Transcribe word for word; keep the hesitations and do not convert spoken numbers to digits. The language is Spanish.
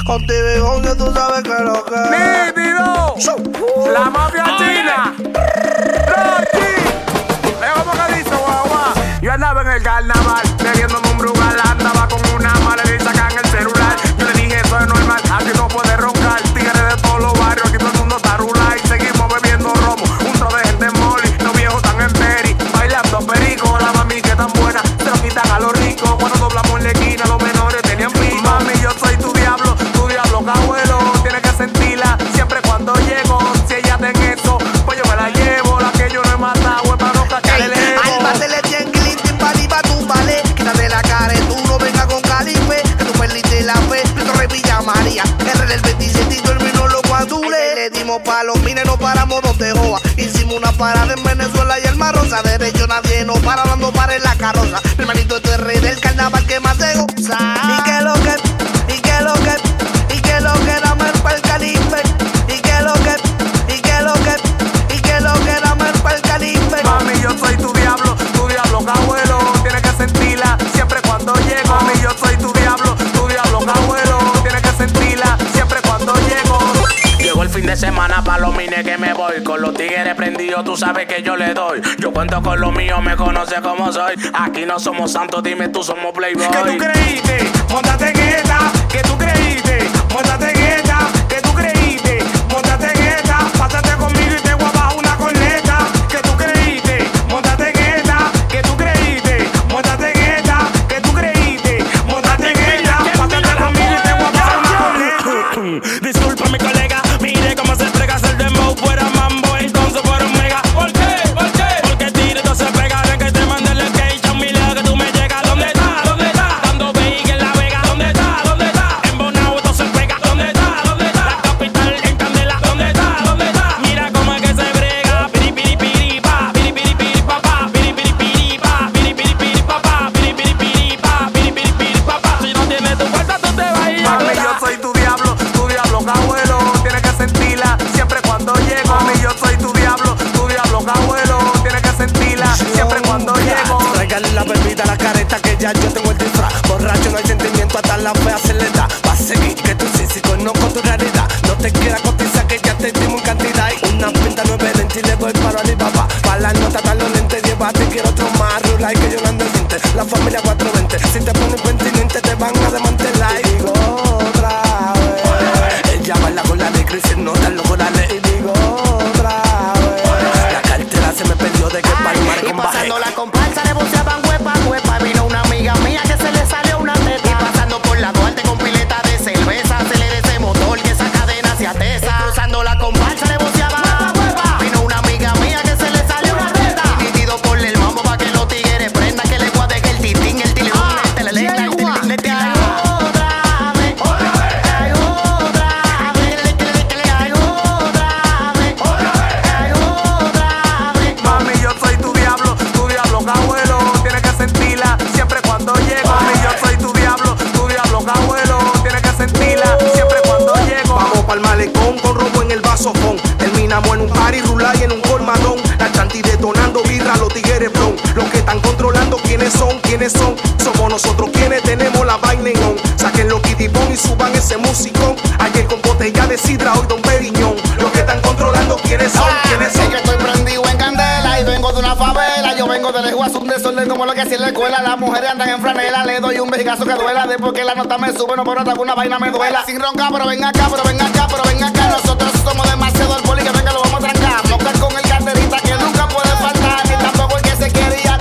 Contigo y once tú sabes que lo que es. ¡Nítido! La mafia china. ¡Rocky! Es como que dice, guau, guau. Yo andaba en el carnaval, bebiéndome un brugal. Andaba con una mala y sacan el celular. Yo le dije, eso es normal, aquí no puede roncar. Tigres de todos los barrios, aquí todo el mundo está rula. Y seguimos bebiendo romo, un tro de gente molly. Los viejos están en peri, bailando perico. La mami que tan buena, se lo quitan a los ricos. Cuando doblamos en la esquina, los menores tenían pico. Mami, yo soy tu diablo, tu diablo cabuelo. Tienes que sentirla siempre cuando llego. Si ella ten eso, pues yo me la llevo. La que yo no he matado es para no cachar el ego. Álbatele cien Clinton pa' pa' tu vale. Quítate la cara, tú no vengas con calife. Que tú perdiste la fe, Cristo Rey Villa María. R del veintisiete y terminó los guandule. Le dimos palos, mire, no paramos donde joa. Hicimos una parada en Venezuela y el Mar Rosa. Derecho nadie nos para, dando para en la carroza. Mi hermanito, este es rey del carnaval que más se goza. Y que lo que, y que lo que, y que lo que dame el pa'l calife. Y que lo que, y que lo que, y que lo que dame el pa'l calife. Mami, yo soy tu diablo, tu diablo cabuelo. Tienes que sentirla siempre cuando llego. Mami, yo soy tu diablo, tu diablo cabuelo. Tienes que sentirla siempre cuando llego. Llegó el fin de semana pa' los mines que me voy. Con los tigres prendidos, tú sabes que yo le doy. Yo cuento con lo mío, me conoce como soy. Aquí no somos santos, dime tú somos playboy. ¿Qué tú creíste? Móntate en esta. ¿Qué tú creíste? Móntate en esta. ¿Qué tú creíste? Móntate en esta. Pásate conmigo y te voy a bajar una corneta. ¿Qué tú creíste? Móntate en esta. ¿Qué tú creíste? Móntate en esta. ¿Qué tú creíste? Móntate en esta. Pásate conmigo y te voy a bajar una corneta. Disculpa mi colega, mire cómo se frega el dembow fuera mambo, entonces fuera un mega. ¿Por qué? ¿Por qué? Porque tiro se pega, ven que te mande el skate, un milagro que tú me llegas. ¿Dónde está? ¿Dónde está? Dando bake en La Vega. ¿Dónde está? ¿Dónde está? En Bonao esto se pega. ¿Dónde está? ¿Dónde está? La capital en Candela. ¿Dónde está? ¿Dónde está? Mira cómo es que se brega. Piri piri piri pa, piri piri piri pa pa, piri piri piri pa, piri piri piri pa pa, piri piri piri pa, piri piri piri pa pa. Si no tienes tu fuerza tú te vas a ir. Mami, yo soy tu diablo, tu diablo cabuelo. Tienes que sentirla siempre cuando llego. Mami, yo soy tu diablo, tu diablo cabuelo. Tienes que sentirla siempre cuando llego. Tráigale la bebida, la careta que ya yo tengo el disfraz. Borracho no hay sentimiento, hasta la fea se le da. Va a seguir que tú sí, sí conozco tu realidad. No te quieras cotizar que ya te dimos en cantidad. Y una pinta nueve lentes y le doy paro a mi papá. Pa' la nota tan los lentes, llévate, quiero otro más. Rula y que yo no ando en veinte. La familia cuatrocientos veinte. Si te pones pendiente te van a desmantelar. Y digo otra vez. Ella baila con la de Chris, no dan los corales. Y digo otra vez. La cartera se me perdió de que palmar con baje. Pasando la comparsa le buceaban huepa, huepa. Vino una amiga mía que se le salió una teta. Y pasando por la Duarte con pileta de cerveza, acelera ese motor que esa cadena se atesa. Y cruzando la comparsa le buceaban huepa, huepa. Vino una amiga mía que se le salió una teta. Y nítido ponle el mambo pa' que los tigres prendan. Que le voy a dejar el titín, el tilín, el teleleta, el tilín, el tilín. Al malecón con robo en el vasofón. Terminamos en un party, rular y en un colmadón. La chanti detonando birra, los tigres flow. Los que están controlando quiénes son, quiénes son. Somos nosotros quienes tenemos la vaina en on. Saquen los kitipón y suban ese musicón. Ayer con botella de sidra, hoy Don Periñón. Los que están controlando quiénes son, quiénes son. Es que estoy prendido en candela y vengo de una favela. Yo vengo de lejos, un desorden como lo que hacía en la escuela. Las mujeres andan en franela, le doy un bejigazo que duela. Después que la nota me sube, no por otra una vaina me duela. Sin roncar, pero ven acá, pero ven acá, pero ven acá. Nosotros somos demasiado al poli que venga lo vamos a trancar. Local con el carterita que nunca puede faltar. Ni tampoco el que se quería